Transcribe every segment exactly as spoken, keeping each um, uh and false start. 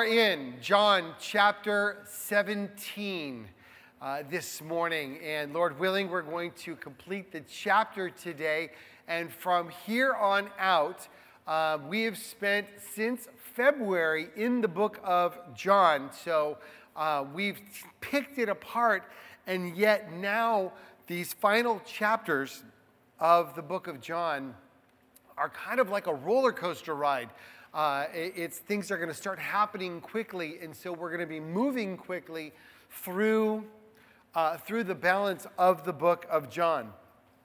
are in John chapter seventeen uh, this morning, and Lord willing, we're going to complete the chapter today. And from here on out, uh, we have spent since February in the book of John. So uh, we've picked it apart, and yet now these final chapters of the book of John are kind of like a roller coaster ride. Uh, it's things are going to start happening quickly, and so we're going to be moving quickly through uh, through the balance of the book of John.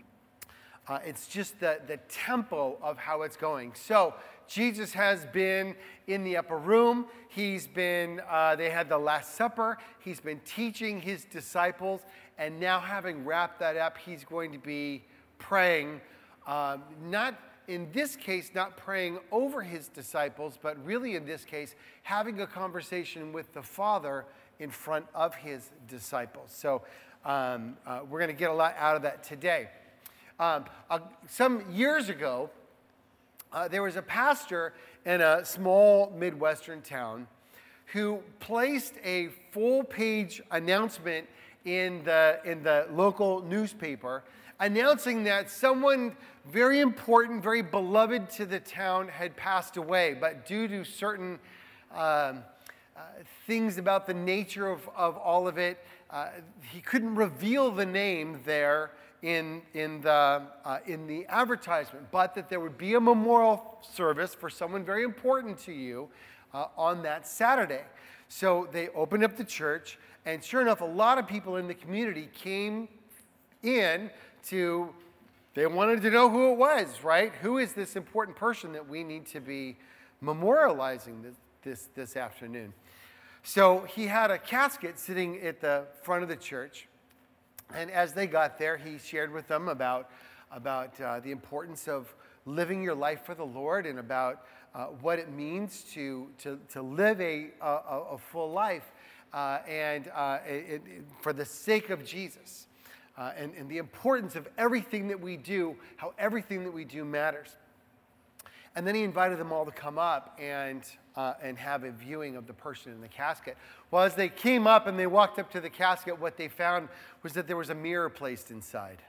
Uh, it's just the, the tempo of how it's going. So Jesus has been in the upper room. He's been, uh, they had the Last Supper. He's been teaching his disciples, and now having wrapped that up, he's going to be praying, uh, not in this case, not praying over his disciples, but really in this case, having a conversation with the Father in front of his disciples. So um, uh, we're going to get a lot out of that today. Um, uh, some years ago, uh, there was a pastor in a small Midwestern town who placed a full-page announcement in the in the local newspaper, announcing that someone very important, very beloved to the town had passed away, but due to certain um, uh, things about the nature of, of all of it, uh, he couldn't reveal the name there in in the uh, in the advertisement, but that there would be a memorial service for someone very important to you uh, on that Saturday. So they opened up the church, and sure enough, a lot of people in the community came in to, they wanted to know who it was, right? Who is this important person that we need to be memorializing this this, this afternoon? So he had a casket sitting at the front of the church, and as they got there, he shared with them about, about uh, the importance of living your life for the Lord, and about uh, what it means to, to, to live a, a, a full life uh, and uh, it, it, for the sake of Jesus. Uh, and, and the importance of everything that we do, how everything that we do matters. And then he invited them all to come up and uh, and have a viewing of the person in the casket. Well, as they came up and they walked up to the casket, what they found was that there was a mirror placed inside.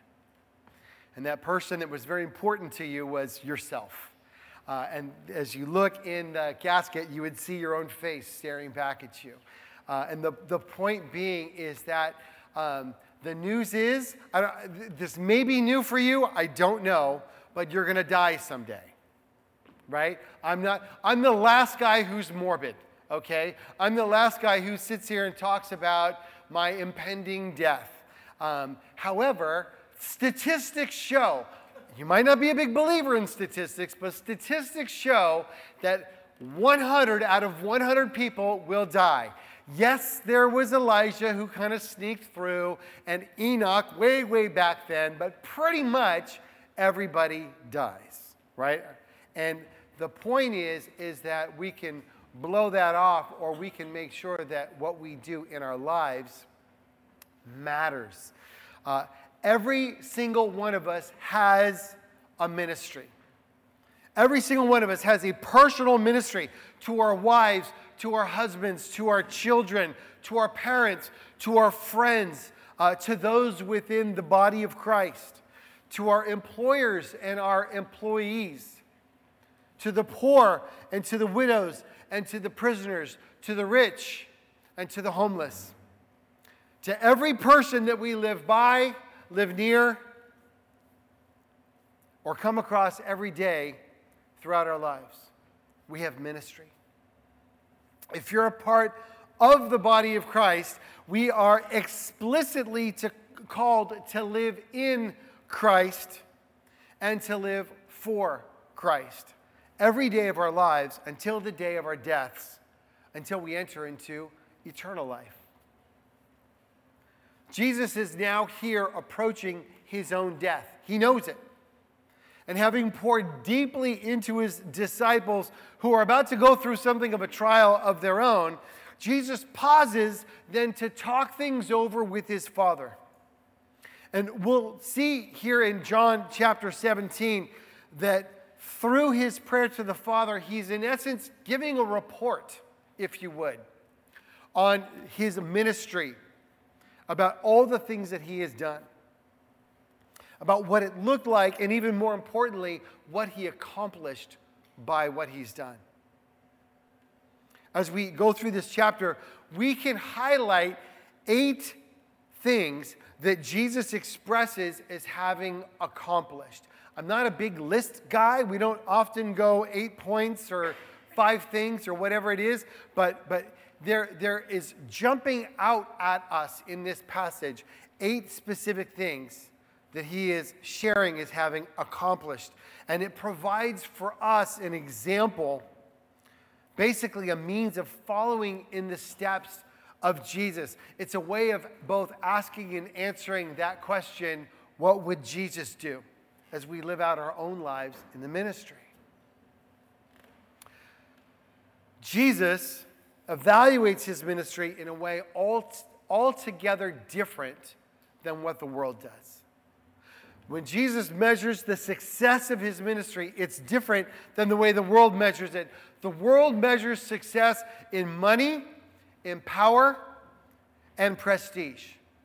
And that person that was very important to you was yourself. Uh, and as you look in the casket, you would see your own face staring back at you. Uh, and the, the point being is that um, the news is, I don't, this may be new for you, I don't know, but you're going to die someday, right? I'm not, I'm the last guy who's morbid, okay? I'm the last guy who sits here and talks about my impending death. Um, however, statistics show, you might not be a big believer in statistics, but statistics show that one hundred out of one hundred people will die. Yes, there was Elijah who kind of sneaked through, and Enoch way, way back then, but pretty much everybody dies, right? And the point is, is that we can blow that off, or we can make sure that what we do in our lives matters. Uh, every single one of us has a ministry. Every single one of us has a personal ministry to our wives, to our husbands, to our children, to our parents, to our friends, uh, to those within the body of Christ, to our employers and our employees, to the poor and to the widows and to the prisoners, to the rich and to the homeless. To every person that we live by, live near, or come across every day throughout our lives, we have ministry. If you're a part of the body of Christ, we are explicitly to, called to live in Christ and to live for Christ every day of our lives until the day of our deaths, until we enter into eternal life. Jesus is now here approaching his own death. He knows it. And having poured deeply into his disciples who are about to go through something of a trial of their own, Jesus pauses then to talk things over with his Father. And we'll see here in John chapter seventeen that through his prayer to the Father, he's in essence giving a report if you would, on his ministry, about all the things that he has done, about what it looked like, and even more importantly, what he accomplished by what he's done. As we go through this chapter, we can highlight eight things that Jesus expresses as having accomplished. I'm not a big list guy. We don't often go eight points or five things or whatever it is, but, but there, there is jumping out at us in this passage eight specific things that he is sharing as having accomplished. And it provides for us an example, basically a means of following in the steps of Jesus. It's a way of both asking and answering that question, what would Jesus do, as we live out our own lives in the ministry. Jesus evaluates his ministry in a way all, altogether different than what the world does. When Jesus measures the success of his ministry, it's different than the way the world measures it. The world measures success in money, in power, and prestige.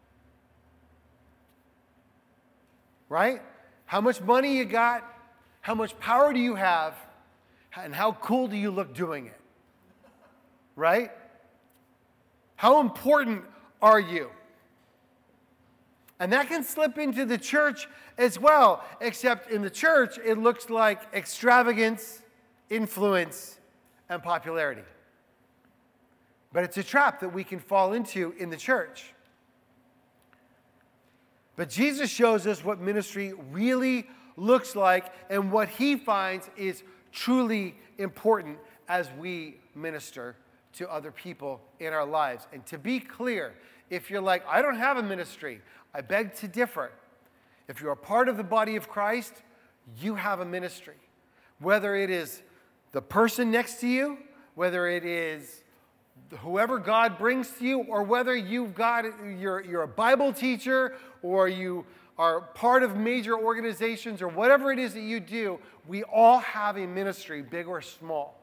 Right? How much money you got, how much power do you have, and how cool do you look doing it? Right? How important are you? And that can slip into the church as well, except in the church, it looks like extravagance, influence, and popularity. But it's a trap that we can fall into in the church. But Jesus shows us what ministry really looks like and what he finds is truly important as we minister to other people in our lives. And to be clear, if you're like, I don't have a ministry, I beg to differ. If you're a part of the body of Christ, you have a ministry. Whether it is the person next to you, whether it is whoever God brings to you, or whether you've got, you're, you're a Bible teacher, or you are part of major organizations, or whatever it is that you do, we all have a ministry, big or small.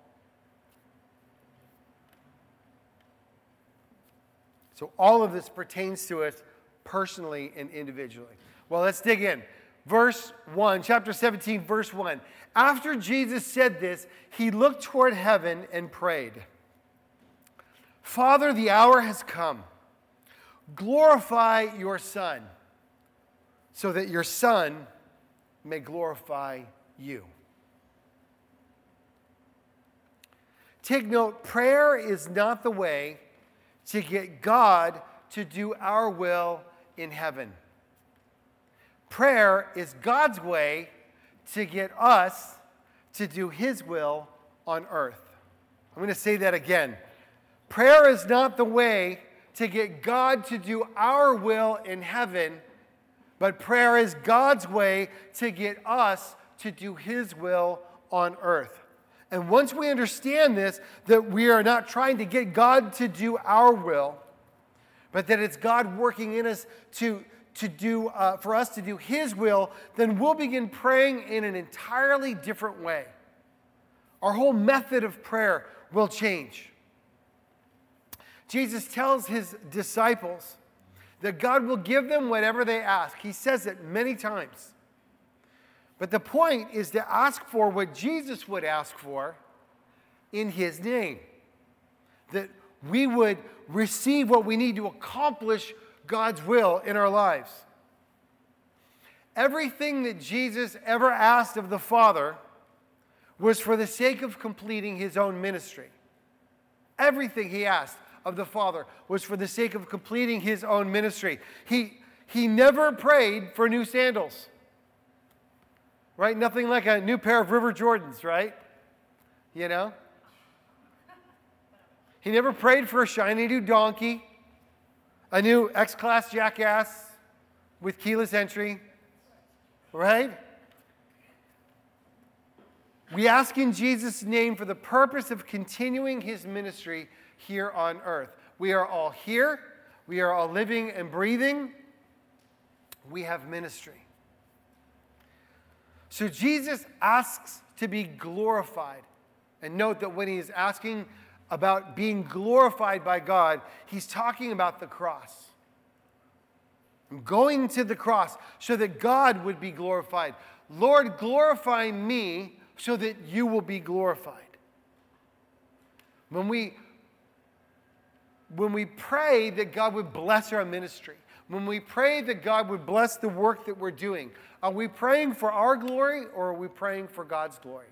So all of this pertains to us personally and individually. Well, let's dig in. Verse one, chapter seventeen, verse one. After Jesus said this, he looked toward heaven and prayed, Father, the hour has come. Glorify your Son, so that your Son may glorify you. Take note, prayer is not the way to get God to do our will in heaven. Prayer is God's way to get us to do his will on earth. I'm going to say that again. Prayer is not the way to get God to do our will in heaven, but prayer is God's way to get us to do his will on earth. And once we understand this, that we are not trying to get God to do our will, but that it's God working in us to, to do, uh, for us to do his will, then we'll begin praying in an entirely different way. Our whole method of prayer will change. Jesus tells his disciples that God will give them whatever they ask. He says it many times. But the point is to ask for what Jesus would ask for in his name. That we would receive what we need to accomplish God's will in our lives. Everything that Jesus ever asked of the Father was for the sake of completing his own ministry. Everything he asked of the Father was for the sake of completing his own ministry. He, he never prayed for new sandals. Right? Nothing like a new pair of River Jordans, right? You know? He never prayed for a shiny new donkey, a new X-Class Jackass with keyless entry, right? We ask in Jesus' name for the purpose of continuing his ministry here on earth. We are all here. We are all living and breathing. We have ministry. So Jesus asks to be glorified. And note that when he is asking about being glorified by God, he's talking about the cross. Going to the cross so that God would be glorified. Lord, glorify me so that you will be glorified. When we, when we pray that God would bless our ministry, when we pray that God would bless the work that we're doing, are we praying for our glory or are we praying for God's glory?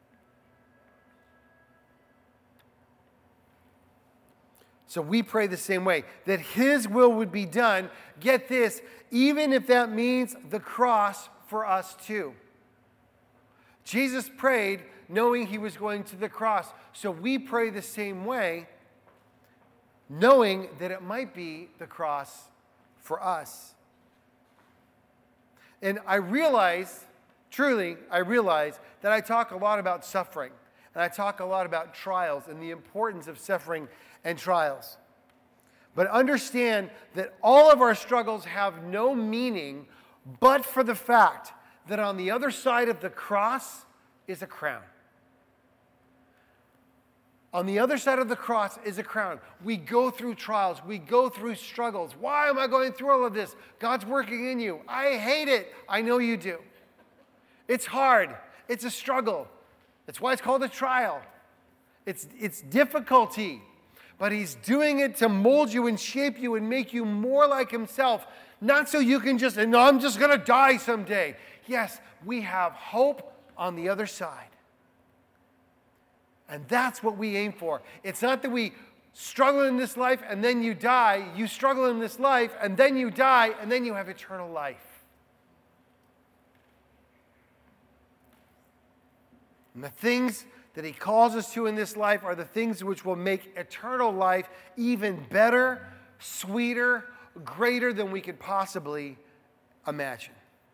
So we pray the same way, that his will would be done. Get this, even if that means the cross for us too. Jesus prayed knowing he was going to the cross. So we pray the same way, knowing that it might be the cross for us. And I realize, truly, I realize that I talk a lot about suffering. And I talk a lot about trials and the importance of suffering and trials. But understand that all of our struggles have no meaning but for the fact that on the other side of the cross is a crown. On the other side of the cross is a crown. We go through trials. We go through struggles. Why am I going through all of this? God's working in you. I hate it. I know you do. It's hard. It's a struggle. That's why it's called a trial. It's, it's difficulty. But he's doing it to mold you and shape you and make you more like himself. Not so you can just, and no, I'm just going to die someday. Yes, we have hope on the other side. And that's what we aim for. It's not that we struggle in this life and then you die. You struggle in this life and then you die and then you have eternal life. And the things that he calls us to in this life are the things which will make eternal life even better, sweeter, greater than we could possibly imagine.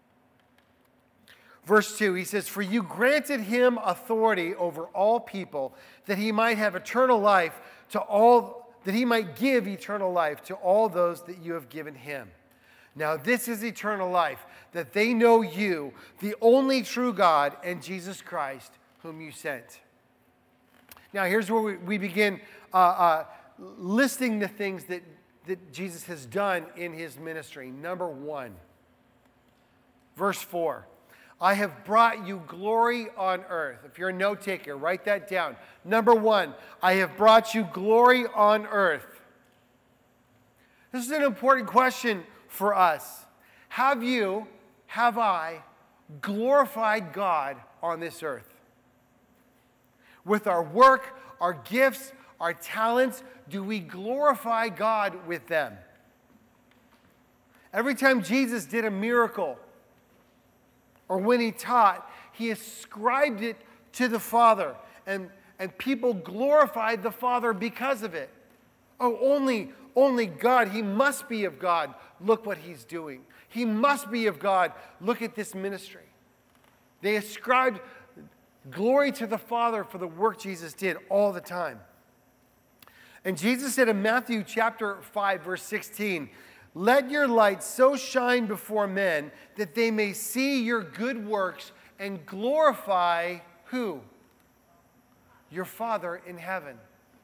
Verse two, he says, "For you granted him authority over all people, that he might have eternal life to all, that he might give eternal life to all those that you have given him. Now this is eternal life, that they know you, the only true God, and Jesus Christ, whom you sent." Now here's where we, we begin uh, uh, listing the things that, that Jesus has done in his ministry. Number one, verse four. "I have brought you glory on earth." If you're a note taker, write that down. Number one, I have brought you glory on earth. This is an important question for us. Have you, have I, glorified God on this earth? With our work, our gifts, our talents, do we glorify God with them? Every time Jesus did a miracle, or when he taught, he ascribed it to the Father. And, and people glorified the Father because of it. Oh, only, only God. He must be of God. Look what he's doing. He must be of God. Look at this ministry. They ascribed glory to the Father for the work Jesus did all the time. And Jesus said in Matthew chapter five, verse sixteen, "Let your light so shine before men that they may see your good works and glorify" who? Your Father in heaven.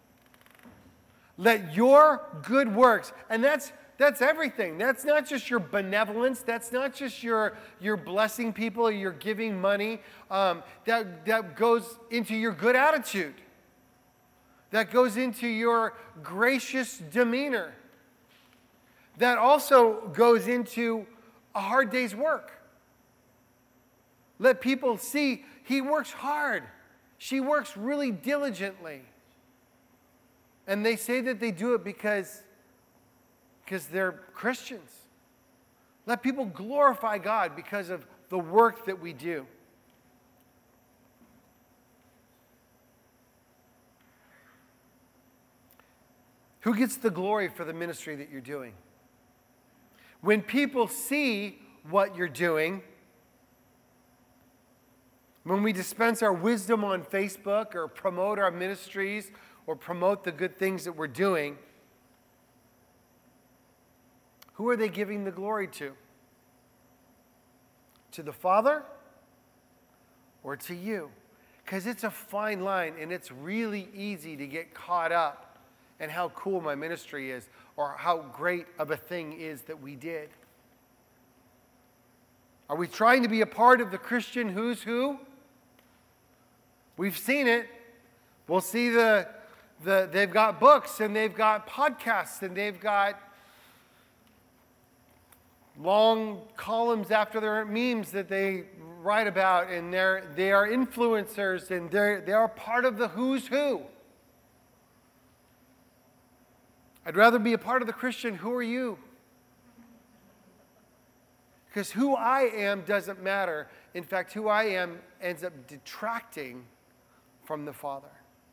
Let your good works, and that's that's everything. That's not just your benevolence. That's not just your, your blessing people or your giving money. Um, that, that goes into your good attitude. That goes into your gracious demeanor. That also goes into a hard day's work. Let people see he works hard. She works really diligently. And they say that they do it because, because they're Christians. Let people glorify God because of the work that we do. Who gets the glory for the ministry that you're doing? When people see what you're doing, when we dispense our wisdom on Facebook or promote our ministries or promote the good things that we're doing, who are they giving the glory to? To the Father or to you? Because it's a fine line, and it's really easy to get caught up in how cool my ministry is or how great of a thing is that we did. Are we trying to be a part of the Christian who's who? We've seen it. We'll see the, the they've got books, and they've got podcasts, and they've got long columns after their memes that they write about, and they're they are influencers, and they're they are part of the who's who. I'd rather be a part of the Christian who are you? Because who I am doesn't matter. In fact, who I am ends up detracting from the Father.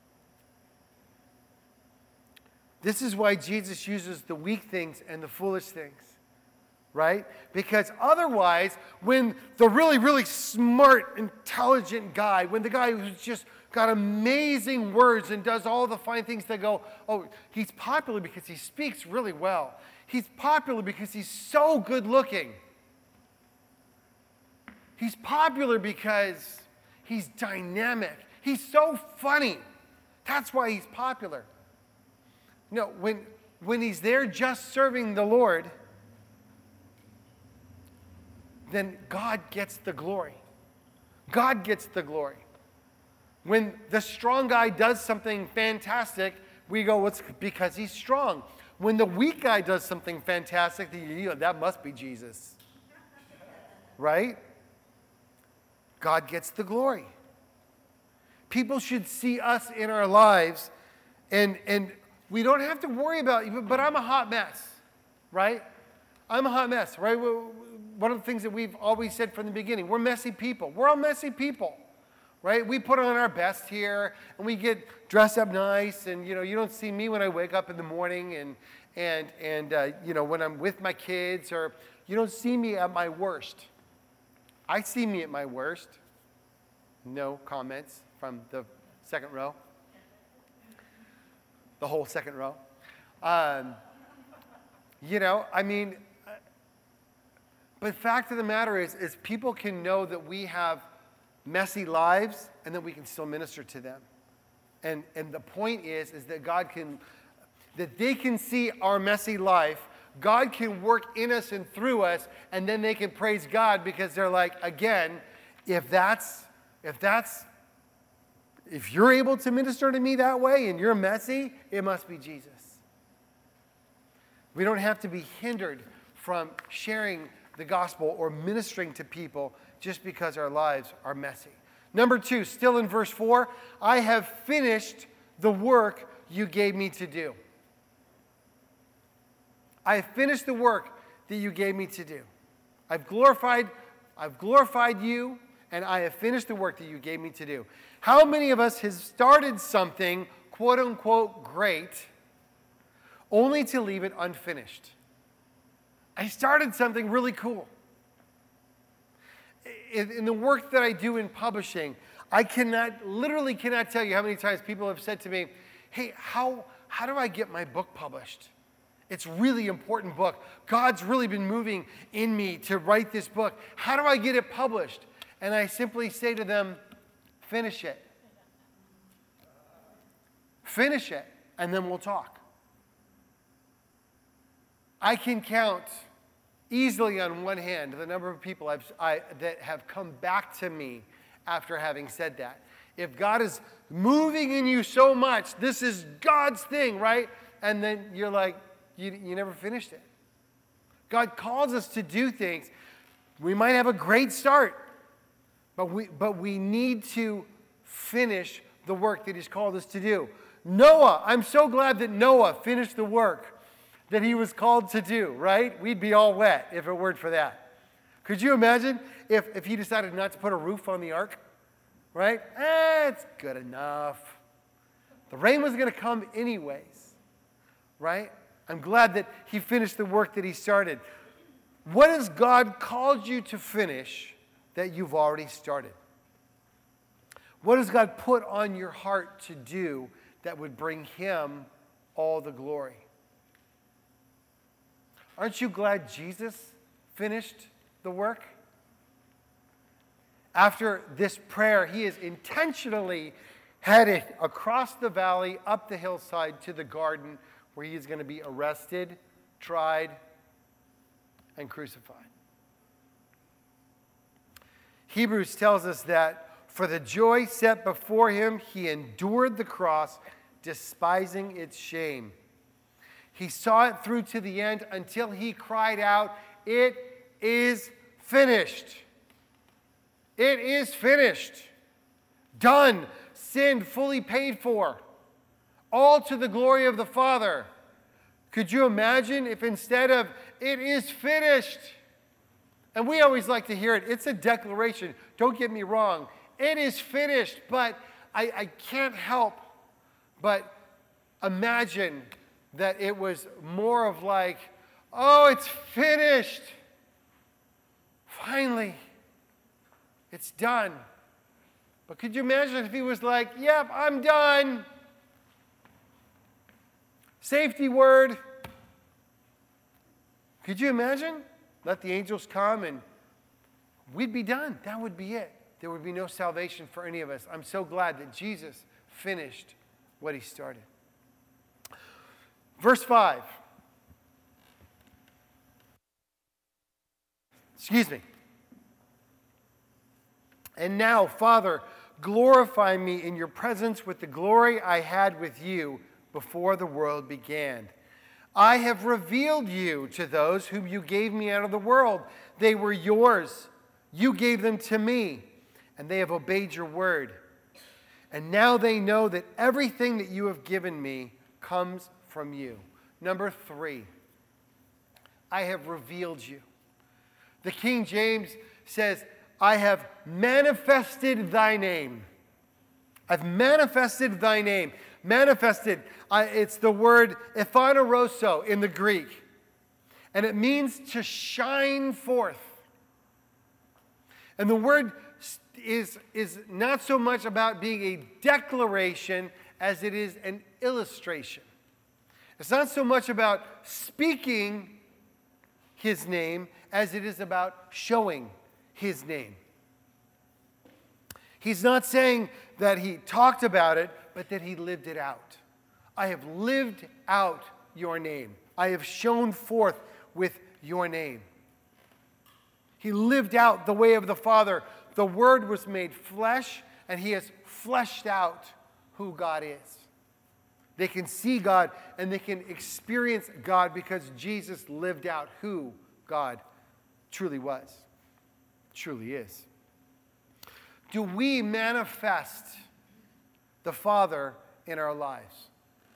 This is why Jesus uses the weak things and the foolish things. Right? Because otherwise, when the really, really smart, intelligent guy, when the guy who's just got amazing words and does all the fine things that go, oh, he's popular because he speaks really well. He's popular because he's so good looking. He's popular because he's dynamic. He's so funny. That's why he's popular. No, when, when he's there just serving the Lord, then God gets the glory. God gets the glory. When the strong guy does something fantastic, we go, it's because he's strong. When the weak guy does something fantastic, you know, that must be Jesus. Right? God gets the glory. People should see us in our lives, and, and we don't have to worry about, but I'm a hot mess, right? I'm a hot mess, right? One of the things that we've always said from the beginning, we're messy people. We're all messy people, right? We put on our best here, and we get dressed up nice, and, you know, you don't see me when I wake up in the morning, and, and, and uh, you know, when I'm with my kids, or you don't see me at my worst. I see me at my worst. No comments from the second row. The whole second row. Um, you know, I mean, but the fact of the matter is, is people can know that we have messy lives and that we can still minister to them. And, and the point is, is that God can, that they can see our messy life. God can work in us and through us, and then they can praise God because they're like, again, if that's, if that's, if you're able to minister to me that way and you're messy, it must be Jesus. We don't have to be hindered from sharing the gospel or ministering to people just because our lives are messy. Number two, still in verse four, I have finished the work you gave me to do. I have finished the work that you gave me to do. I've glorified, I've glorified you, and I have finished the work that you gave me to do. How many of us has started something, quote unquote, great, only to leave it unfinished? I started something really cool. In, in the work that I do in publishing, I cannot, literally cannot tell you how many times people have said to me, hey, how, how do I get my book published? It's a really important book. God's really been moving in me to write this book. How do I get it published? And I simply say to them, finish it. Finish it, and then we'll talk. I can count easily on one hand the number of people I've, I, that have come back to me after having said that. If God is moving in you so much, this is God's thing, right? And then you're like, you, you never finished it. God calls us to do things. We might have a great start, but we, but we need to finish the work that He's called us to do. Noah, I'm so glad that Noah finished the work that he was called to do, right? We'd be all wet if it weren't for that. Could you imagine if, if he decided not to put a roof on the ark, right? Eh, it's good enough. The rain was going to come anyways, right? I'm glad that he finished the work that he started. What has God called you to finish that you've already started? What has God put on your heart to do that would bring Him all the glory? Aren't you glad Jesus finished the work? after this prayer, he is intentionally headed across the valley, up the hillside to the garden where he is going to be arrested, tried, and crucified. Hebrews tells us that for the joy set before him, he endured the cross, despising its shame. He saw it through to the end until he cried out, "It is finished." It is finished. Done. Sin fully paid for. All to the glory of the Father. Could you imagine if instead of "it is finished," and we always like to hear it, it's a declaration, don't get me wrong, it is finished, but I, I can't help but imagine that it was more of like, "Oh, it's finished. Finally, it's done." But could you imagine if he was like, "Yep, I'm done. Safety word." Could you imagine? Let the angels come and we'd be done. That would be it. There would be no salvation for any of us. I'm so glad that Jesus finished what he started. Verse five. Excuse me. "And now, Father, glorify me in your presence with the glory I had with you before the world began. I have revealed you to those whom you gave me out of the world. They were yours. You gave them to me, and they have obeyed your word. And now they know that everything that you have given me comes from you." Number three, I have revealed you. The King James says, "I have manifested thy name." I've manifested thy name. Manifested, uh, it's the word ephaneroso in the Greek. And it means to shine forth. And the word is, is not so much about being a declaration as it is an illustration. It's not so much about speaking his name as it is about showing his name. He's not saying that he talked about it, but that he lived it out. I have lived out your name. I have shown forth with your name. He lived out the way of the Father. The Word was made flesh, and he has fleshed out who God is. They can see God, and they can experience God because Jesus lived out who God truly was, truly is. Do we manifest the Father in our lives?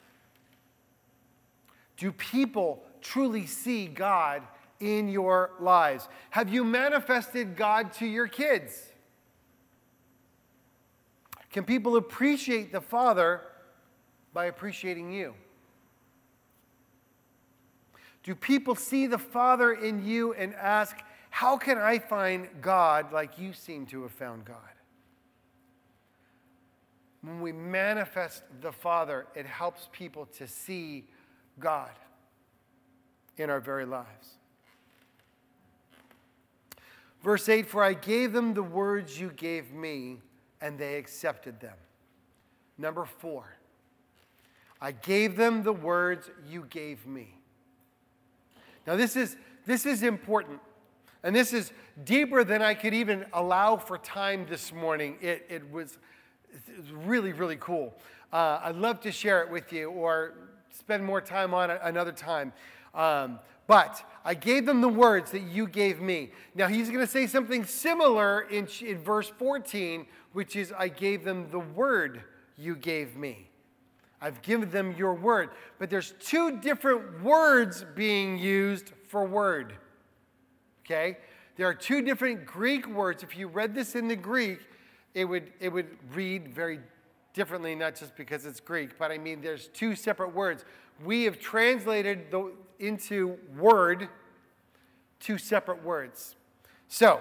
Do people truly see God in your lives? Have you manifested God to your kids? Can people appreciate the Father by appreciating you? Do people see the Father in you and ask, "How can I find God like you seem to have found God?" When we manifest the Father, it helps people to see God in our very lives. Verse eight, "For I gave them the words you gave me, and they accepted them." Number four, I gave them the words you gave me. Now this is, this is important, and this is deeper than I could even allow for time this morning. It, it was... It's really, really cool. Uh, I'd love to share it with you or spend more time on it another time. Um, but I gave them the words that you gave me. Now, he's going to say something similar in, in verse fourteen, which is, I gave them the word you gave me. I've given them your word. But there's two different words being used for word. Okay? There are two different Greek words. If you read this in the Greek, It would, it would read very differently, not just because it's Greek, but I mean there's two separate words. We have translated the, into word two separate words. So,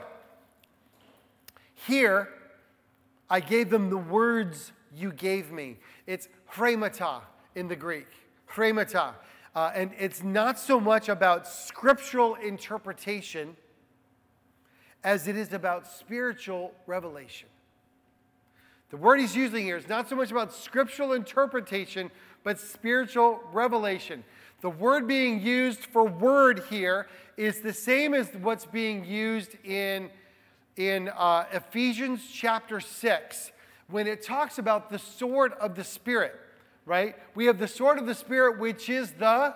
here, I gave them the words you gave me. It's hremata in the Greek. Hremata. Uh, and it's not so much about scriptural interpretation as it is about spiritual revelation. The word he's using here is not so much about scriptural interpretation, but spiritual revelation. The word being used for word here is the same as what's being used in, in uh, Ephesians chapter six, when it talks about the sword of the Spirit, right? We have the sword of the Spirit, which is the,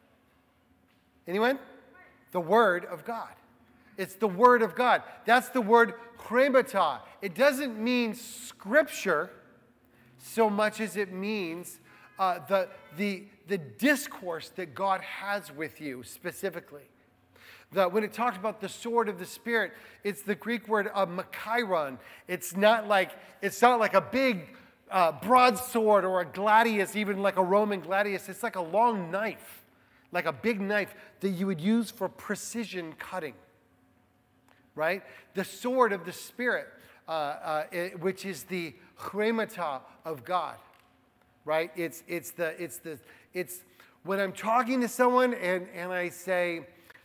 anyone? The Word of God. It's the Word of God. That's the word chremata. It doesn't mean scripture so much as it means uh, the, the, the discourse that God has with you specifically. The, when it talks about the sword of the Spirit, it's the Greek word uh, makairon. It's not like, it's not like a big uh, broadsword or a gladius, even like a Roman gladius. It's like a long knife, like a big knife that you would use for precision cutting. Right? The sword of the Spirit, uh, uh, it, which is the chremata of God. Right? It's it's the it's the it's when I'm talking to someone and, and I say,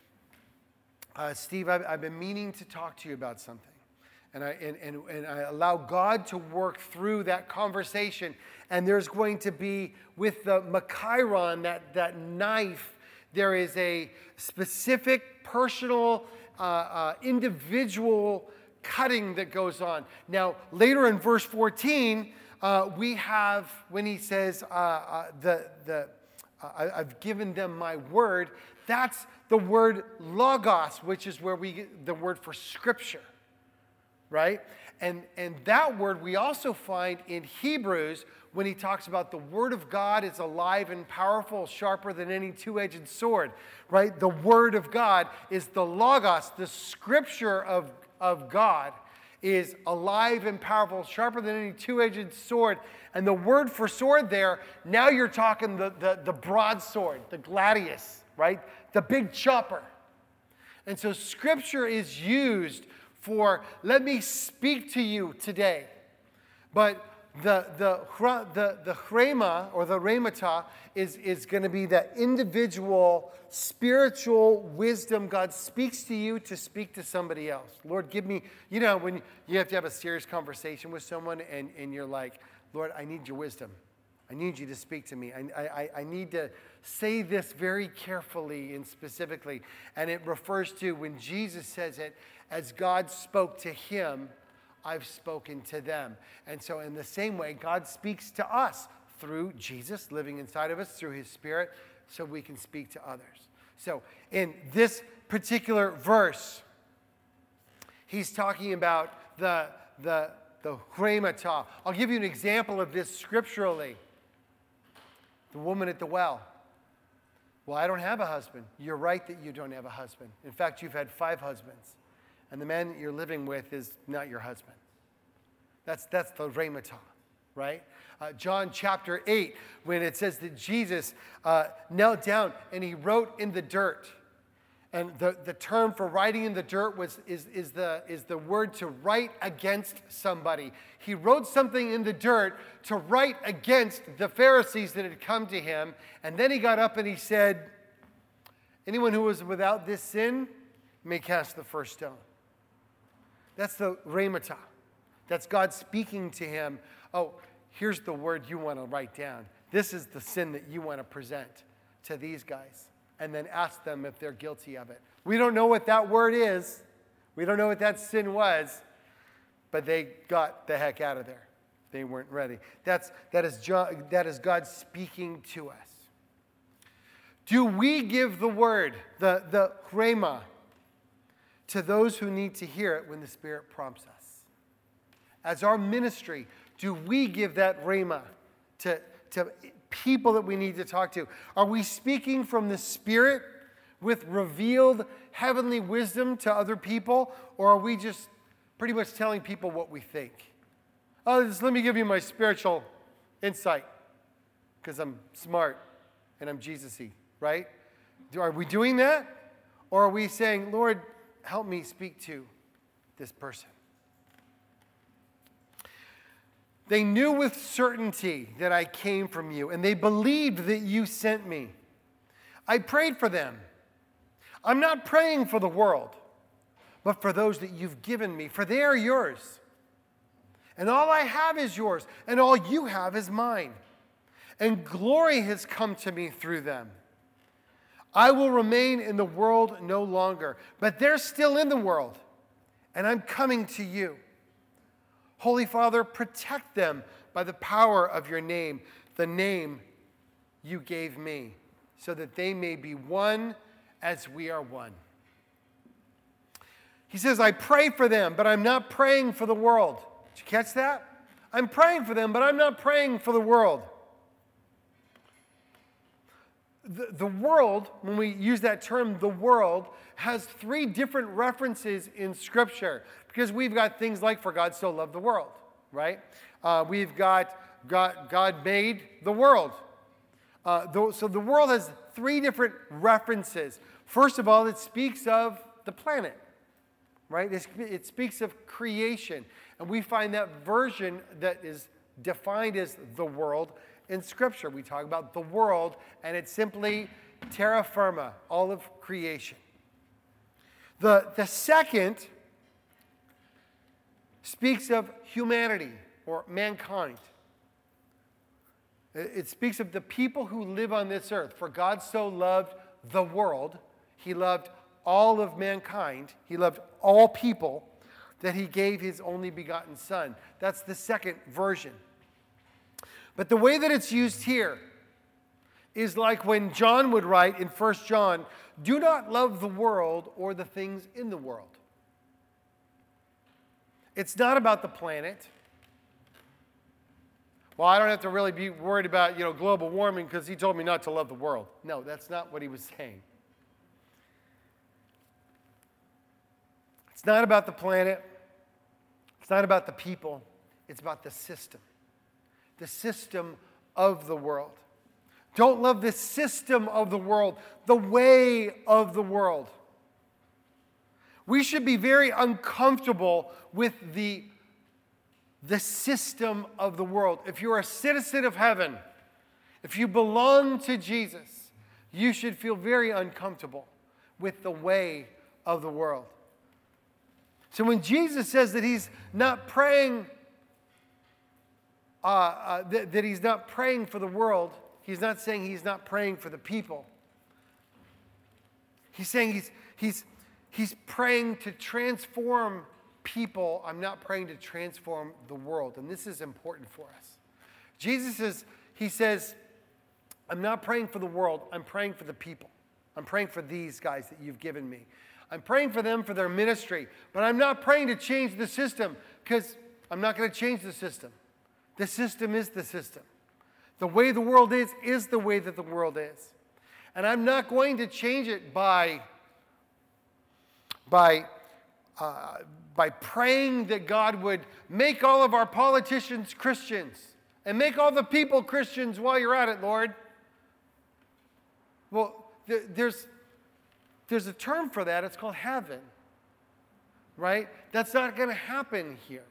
uh, Steve, I've, I've been meaning to talk to you about something. And I and, and, and I allow God to work through that conversation. And there's going to be, with the makairon, that, that knife, there is a specific personal Uh, uh, individual cutting that goes on. Now, later in verse fourteen, uh, we have, when he says, uh, uh, the, the, uh, I've given them my word, that's the word logos, which is where we get the word for scripture, right? And, and that word we also find in Hebrews when he talks about the word of God is alive and powerful, sharper than any two-edged sword, right? The word of God is the logos, the scripture of, of God is alive and powerful, sharper than any two-edged sword. And the word for sword there, now you're talking the, the, the broadsword, the gladius, right? The big chopper. And so scripture is used for, let me speak to you today. But The the the the chrema or the rhemata is is going to be that individual spiritual wisdom God speaks to you to speak to somebody else. Lord, give me, you know, when you have to have a serious conversation with someone and, and you're like, Lord, I need your wisdom. I need you to speak to me. I, I, I need to say this very carefully and specifically. And it refers to when Jesus says it, as God spoke to him, I've spoken to them. And so in the same way, God speaks to us through Jesus living inside of us, through his Spirit, so we can speak to others. So in this particular verse, he's talking about the, the, the chremata. I'll give you an example of this scripturally. The woman at the well. Well, I don't have a husband. You're right that you don't have a husband. In fact, you've had five husbands. And the man that you're living with is not your husband. That's, that's the rhemata, right? Uh, John chapter eight, when it says that Jesus uh, knelt down and he wrote in the dirt. And the, the term for writing in the dirt was is, is, the, is the word to write against somebody. He wrote something in the dirt to write against the Pharisees that had come to him. And then he got up and he said, anyone who is without this sin may cast the first stone. That's the rhemata. That's God speaking to him. Oh, here's the word you want to write down. This is the sin that you want to present to these guys. And then ask them if they're guilty of it. We don't know what that word is. We don't know what that sin was. But they got the heck out of there. They weren't ready. That's, that, is jo- that is God speaking to us. Do we give the word, the, the rhema, to those who need to hear it when the Spirit prompts us? As our ministry, do we give that rhema to, to people that we need to talk to? Are we speaking from the Spirit with revealed heavenly wisdom to other people? Or are we just pretty much telling people what we think? Oh, just let me give you my spiritual insight because I'm smart and I'm Jesus-y, right? Are we doing that? Or are we saying, Lord, help me speak to this person? They knew with certainty that I came from you, and they believed that you sent me. I prayed for them. I'm not praying for the world, but for those that you've given me, for they are yours. And all I have is yours, and all you have is mine. And glory has come to me through them. I will remain in the world no longer, but they're still in the world, and I'm coming to you. Holy Father, protect them by the power of your name, the name you gave me, so that they may be one as we are one. He says, I pray for them, but I'm not praying for the world. Did you catch that? I'm praying for them, but I'm not praying for the world. The, the world, when we use that term, the world, has three different references in Scripture. Because we've got things like, for God so loved the world, right? Uh, we've got God, God made the world. Uh, the, so the world has three different references. First of all, it speaks of the planet, right? It, it speaks of creation. And we find that version that is defined as the world in Scripture. We talk about the world, and it's simply terra firma, all of creation. The, the second speaks of humanity, or mankind. It, it speaks of the people who live on this earth. For God so loved the world, he loved all of mankind, he loved all people, that he gave his only begotten Son. That's the second version. But the way that it's used here is like when John would write in First John, do not love the world or the things in the world. It's not about the planet. Well, I don't have to really be worried about, you know, global warming because he told me not to love the world. No, that's not what he was saying. It's not about the planet. It's not about the people. It's about the system. The system of the world. Don't love the system of the world, the way of the world. We should be very uncomfortable with the, the system of the world. If you're a citizen of heaven, if you belong to Jesus, you should feel very uncomfortable with the way of the world. So when Jesus says that he's not praying Uh, uh, that, that he's not praying for the world, he's not saying he's not praying for the people. He's saying he's, he's, he's praying to transform people. I'm not praying to transform the world. And this is important for us. Jesus is, he says, I'm not praying for the world. I'm praying for the people. I'm praying for these guys that you've given me. I'm praying for them for their ministry. But I'm not praying to change the system because I'm not going to change the system. The system is the system. The way the world is, is the way that the world is. And I'm not going to change it by, by, uh, by praying that God would make all of our politicians Christians and make all the people Christians while you're at it, Lord. Well, th- there's, there's a term for that. It's called heaven, right? That's not going to happen here.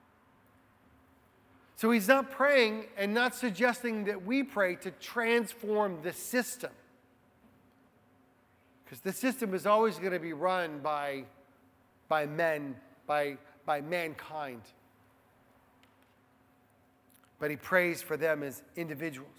So he's not praying and not suggesting that we pray to transform the system. Because the system is always going to be run by, by men, by, by mankind. But he prays for them as individuals.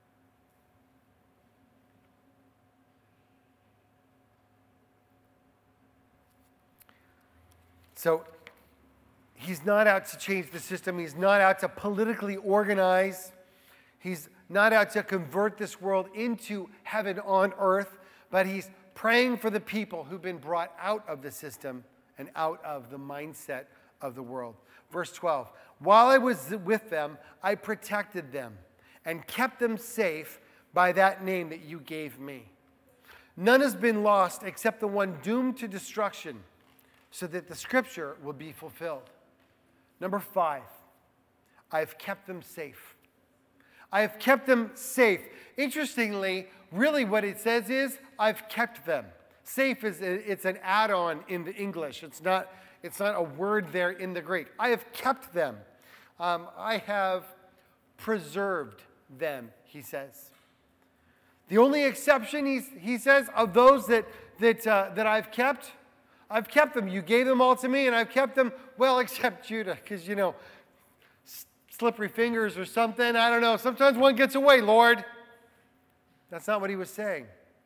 So he's not out to change the system. He's not out to politically organize. He's not out to convert this world into heaven on earth, but he's praying for the people who've been brought out of the system and out of the mindset of the world. Verse twelve, while I was with them, I protected them and kept them safe by that name that you gave me. None has been lost except the one doomed to destruction, so that the scripture will be fulfilled. Number five, I have kept them safe. I have kept them safe. Interestingly, really what it says is, I've kept them. Safe is it's an add-on in the English. It's not, it's not a word there in the Greek. I have kept them. Um, I have preserved them, he says. The only exception, he's, he says, of those that, that, uh, that I've kept, I've kept them. You gave them all to me, and I've kept them, well, except Judah, because, you know, s- slippery fingers or something. I don't know. Sometimes one gets away, Lord. That's not what he was saying.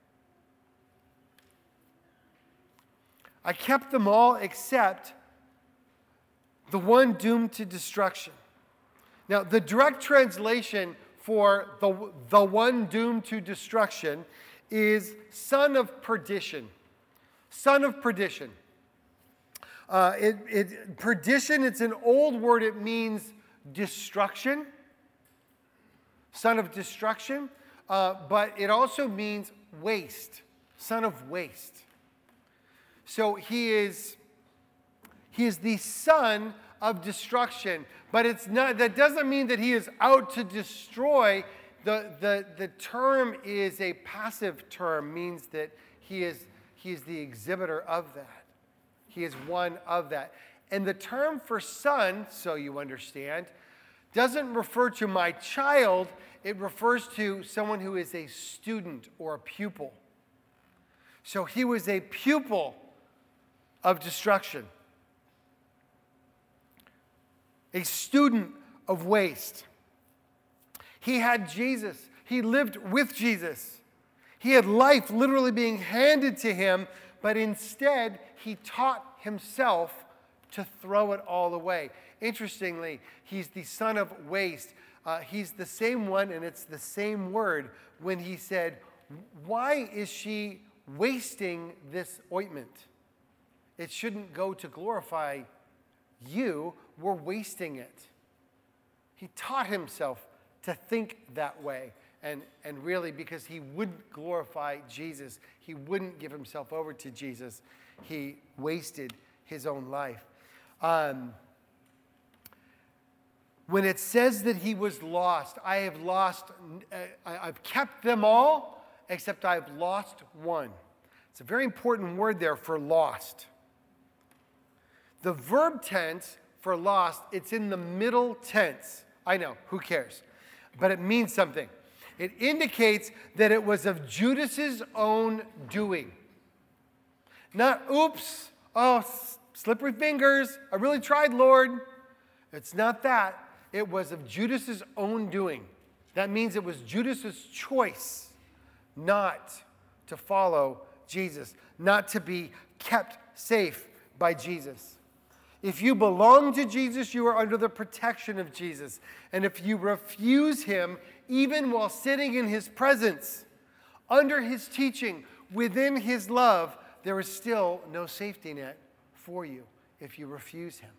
I kept them all except the one doomed to destruction. Now, the direct translation for the, the one doomed to destruction is son of perdition. Son of perdition. Uh, it, it, perdition, it's an old word. It means destruction. Son of destruction. Uh, but it also means waste. Son of waste. So he is, he is the son of destruction. But it's not, that doesn't mean that he is out to destroy. The, the, the term is a passive term, means that he is, he is the exhibitor of that. He is one of that. And the term for son, so you understand, doesn't refer to my child. It refers to someone who is a student or a pupil. So he was a pupil of destruction. A student of waste. He had Jesus. He lived with Jesus. He had life literally being handed to him, but instead he taught himself to throw it all away. Interestingly, he's the son of waste. Uh, he's the same one, and it's the same word when he said, why is she wasting this ointment? It shouldn't go to glorify you. We're wasting it. He taught himself to think that way. And, and really, because he wouldn't glorify Jesus, he wouldn't give himself over to Jesus, he wasted his own life. Um, when it says that he was lost, I have lost, uh, I've kept them all, except I've lost one. It's a very important word there for lost. The verb tense for lost, it's in the middle tense. I know, who cares? But it means something. It indicates that it was of Judas's own doing. Not, oops, oh, slippery fingers, I really tried, Lord. It's not that. It was of Judas's own doing. That means it was Judas's choice not to follow Jesus, not to be kept safe by Jesus. If you belong to Jesus, you are under the protection of Jesus. And if you refuse him, even while sitting in his presence, under his teaching, within his love, there is still no safety net for you if you refuse him.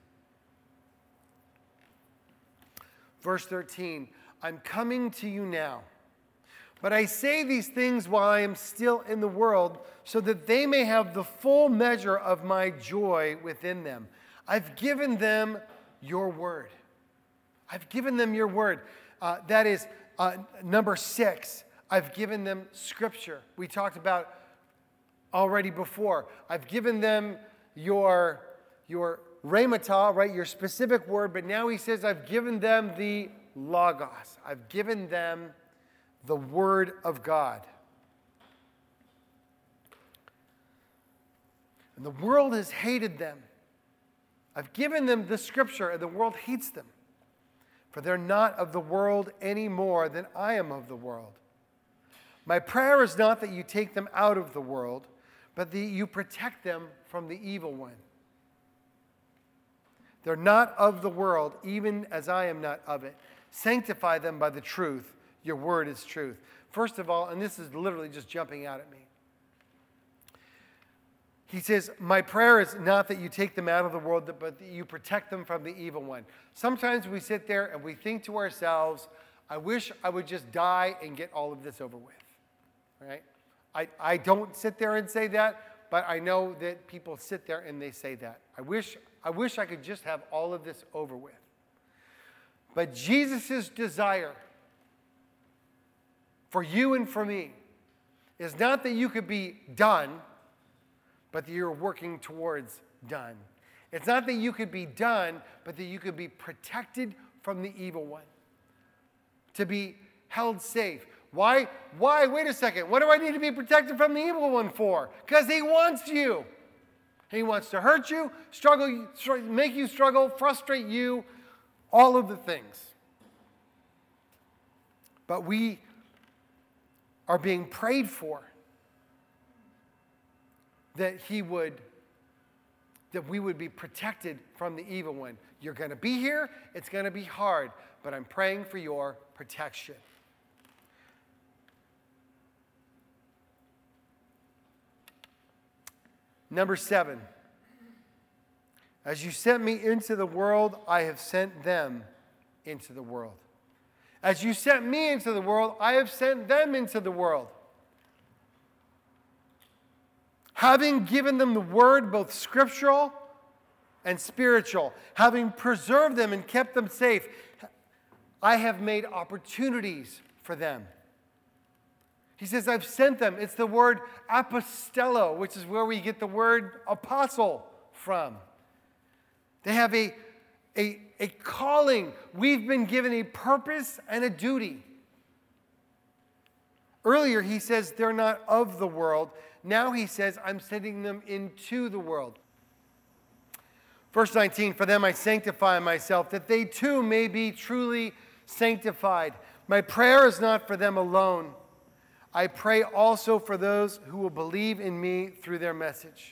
Verse thirteen, I'm coming to you now, but I say these things while I am still in the world, so that they may have the full measure of my joy within them. I've given them your word. I've given them your word. Uh, that is uh, number six. I've given them scripture. We talked about already before. I've given them your, your rhematah, right, your specific word, but now he says I've given them the logos. I've given them the word of God. And the world has hated them. I've given them the scripture, and the world hates them. For they're not of the world any more than I am of the world. My prayer is not that you take them out of the world, but that you protect them from the evil one. They're not of the world, even as I am not of it. Sanctify them by the truth. Your word is truth. First of all, and this is literally just jumping out at me. He says, my prayer is not that you take them out of the world, but that you protect them from the evil one. Sometimes we sit there and we think to ourselves, I wish I would just die and get all of this over with. Right? I, I don't sit there and say that, but I know that people sit there and they say that. I wish, I wish I could just have all of this over with. But Jesus' desire for you and for me is not that you could be done, but that you're working towards done. It's not that you could be done, but that you could be protected from the evil one. To be held safe. Why? Why? Wait a second. What do I need to be protected from the evil one for? Because he wants you. He wants to hurt you, struggle, make you struggle, frustrate you, all of the things. But we are being prayed for that he would, that we would be protected from the evil one. You're going to be here. It's going to be hard, but I'm praying for your protection. Number seven, as you sent me into the world, I have sent them into the world. As you sent me into the world, I have sent them into the world. Having given them the word, both scriptural and spiritual, having preserved them and kept them safe, I have made opportunities for them. He says, I've sent them. It's the word apostello, which is where we get the word apostle from. They have a, a, a calling. We've been given a purpose and a duty. Earlier, he says they're not of the world. Now he says, I'm sending them into the world. Verse nineteen, for them I sanctify myself, that they too may be truly sanctified. My prayer is not for them alone. I pray also for those who will believe in me through their message.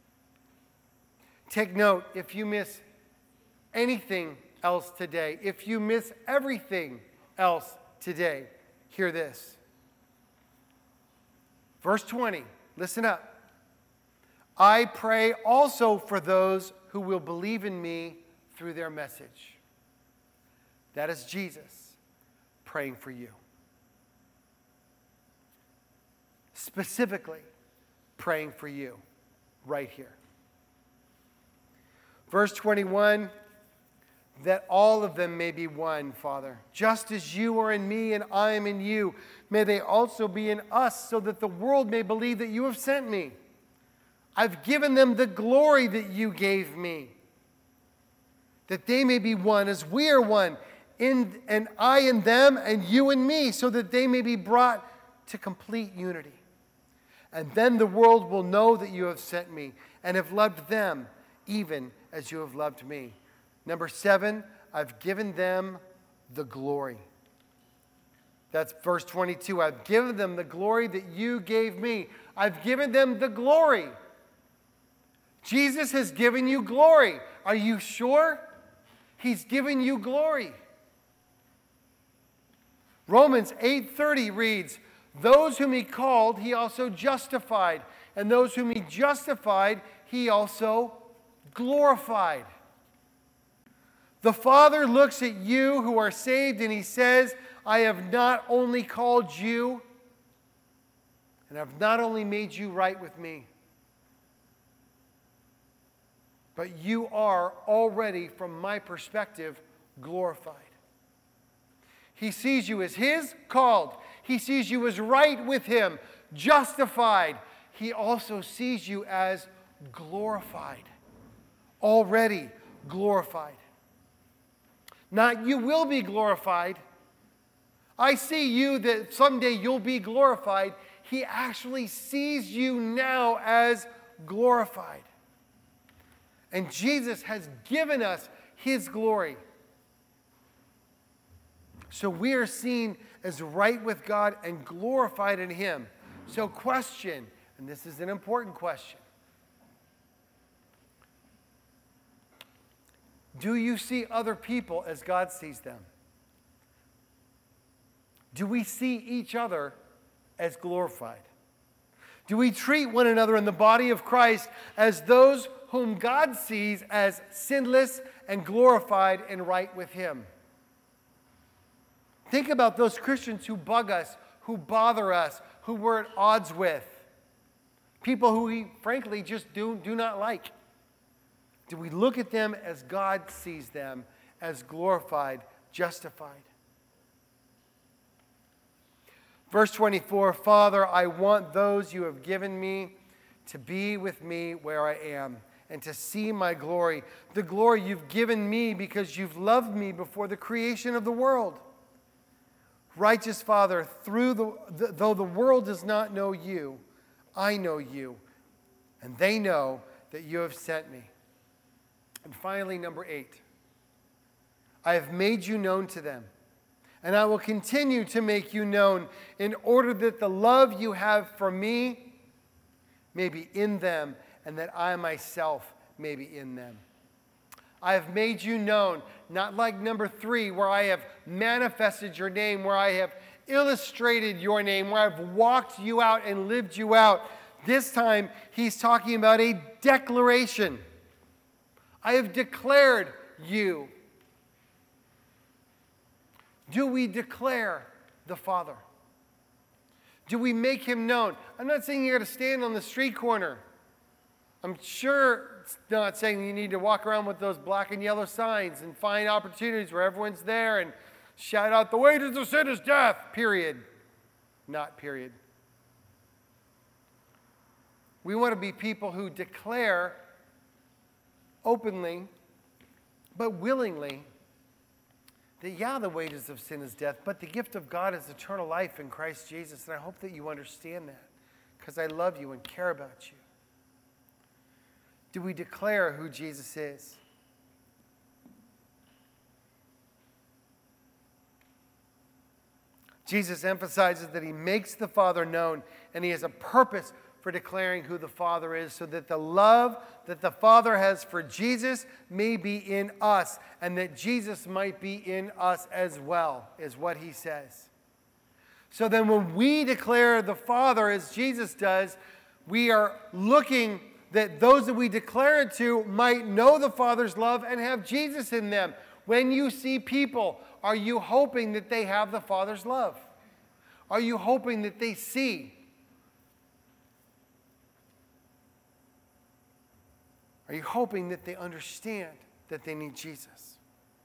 Take note, if you miss anything else today, if you miss everything else today, hear this. Verse twenty, listen up. I pray also for those who will believe in me through their message. That is Jesus praying for you. Specifically praying for you right here. Verse twenty-one, that all of them may be one, Father. Just as you are in me and I am in you, may they also be in us, so that the world may believe that you have sent me. I've given them the glory that you gave me, that they may be one as we are one, in, and I in them and you in me, so that they may be brought to complete unity. And then the world will know that you have sent me and have loved them even as you have loved me. Number seven, I've given them the glory. That's verse twenty-two. I've given them the glory that you gave me. I've given them the glory. Jesus has given you glory. Are you sure? He's given you glory. Romans eight thirty reads, those whom he called, he also justified. And those whom he justified, he also glorified. The Father looks at you who are saved and he says, I have not only called you, and I've not only made you right with me, but you are already, from my perspective, glorified. He sees you as his, called. He sees you as right with him, justified. He also sees you as glorified, already glorified. Not you will be glorified. I see you that someday you'll be glorified. He actually sees you now as glorified. And Jesus has given us his glory. So we are seen as right with God and glorified in him. So question, and this is an important question. Do you see other people as God sees them? Do we see each other as glorified? Do we treat one another in the body of Christ as those whom God sees as sinless and glorified and right with him? Think about those Christians who bug us, who bother us, who we're at odds with. People who we, frankly, just do, do not like. Do we look at them as God sees them, as glorified, justified? Verse twenty-four, Father, I want those you have given me to be with me where I am and to see my glory, the glory you've given me because you've loved me before the creation of the world. Righteous Father, through the, the, though the world does not know you, I know you, and they know that you have sent me. And finally, number eight, I have made you known to them, and I will continue to make you known in order that the love you have for me may be in them, and that I myself may be in them. I have made you known, not like number three, where I have manifested your name, where I have illustrated your name, where I've walked you out and lived you out. This time, he's talking about a declaration. I have declared you. Do we declare the Father? Do we make him known? I'm not saying you got to stand on the street corner. I'm sure it's not saying you need to walk around with those black and yellow signs and find opportunities where everyone's there and shout out, the wages of sin is death, period. Not period. We want to be people who declare openly, but willingly, that yeah, the wages of sin is death, but the gift of God is eternal life in Christ Jesus. And I hope that you understand that, because I love you and care about you. Do we declare who Jesus is? Jesus emphasizes that he makes the Father known, and he has a purpose for declaring who the Father is, so that the love that the Father has for Jesus may be in us, and that Jesus might be in us as well, is what he says. So then when we declare the Father as Jesus does, we are looking that those that we declare it to might know the Father's love and have Jesus in them. When you see people, are you hoping that they have the Father's love? Are you hoping that they see? Are you hoping that they understand that they need Jesus?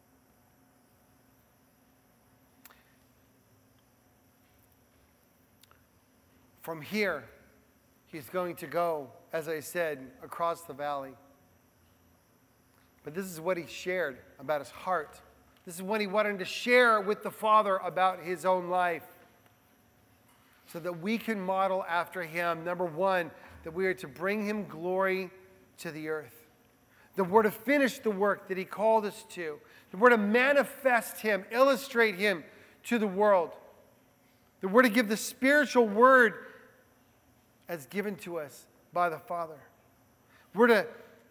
From here, he's going to go, as I said, across the valley. But this is what he shared about his heart. This is what he wanted to share with the Father about his own life, so that we can model after him. Number one, that we are to bring him glory to the earth. That we're to finish the work that he called us to. That we're to manifest him, illustrate him to the world. That we're to give the spiritual word as given to us by the Father. We're to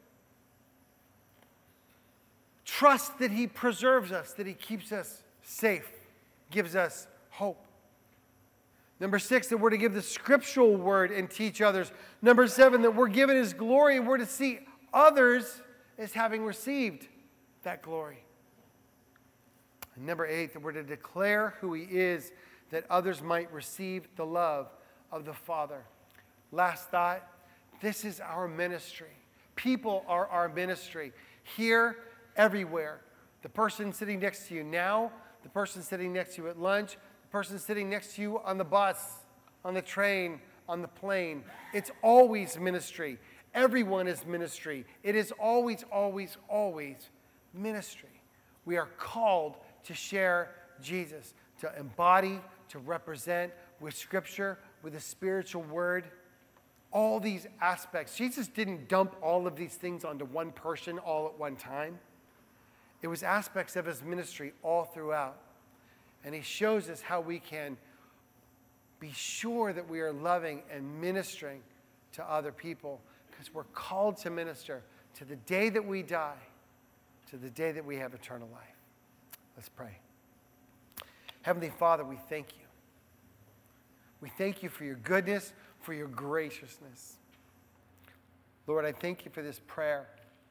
trust that he preserves us, that he keeps us safe, gives us hope. Number six, that we're to give the scriptural word and teach others. Number seven, that we're given his glory and we're to see others as having received that glory. And number eight, that we're to declare who he is, that others might receive the love of the Father. Last thought, this is our ministry. People are our ministry. Here, everywhere. The person sitting next to you now, the person sitting next to you at lunch, the person sitting next to you on the bus, on the train, on the plane. It's always ministry. Everyone is ministry. It is always, always, always ministry. We are called to share Jesus, to embody, to represent with Scripture, with the spiritual word. All these aspects. Jesus didn't dump all of these things onto one person all at one time. It was aspects of his ministry all throughout. And he shows us how we can be sure that we are loving and ministering to other people, because we're called to minister to the day that we die, to the day that we have eternal life. Let's pray. Heavenly Father, we thank you. We thank you for your goodness, for your graciousness. Lord, I thank you for this prayer.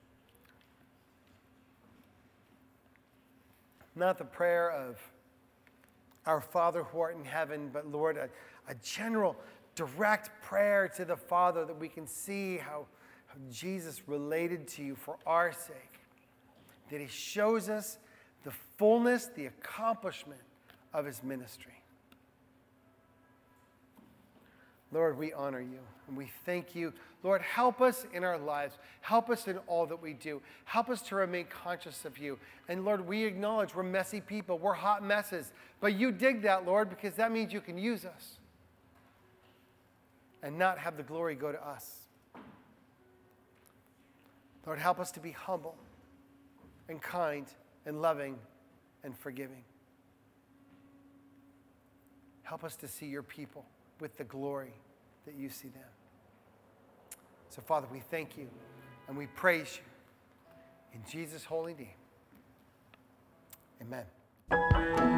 Not the prayer of our Father who art in heaven, but Lord, a, a general, direct prayer to the Father, that we can see how, how Jesus related to you for our sake. That he shows us the fullness, the accomplishment of his ministry. Lord, we honor you and we thank you. Lord, help us in our lives. Help us in all that we do. Help us to remain conscious of you. And Lord, we acknowledge we're messy people. We're hot messes. But you dig that, Lord, because that means you can use us and not have the glory go to us. Lord, help us to be humble and kind and loving and forgiving. Help us to see your people with the glory that you see them. So, Father, we thank you and we praise you. In Jesus' holy name, amen.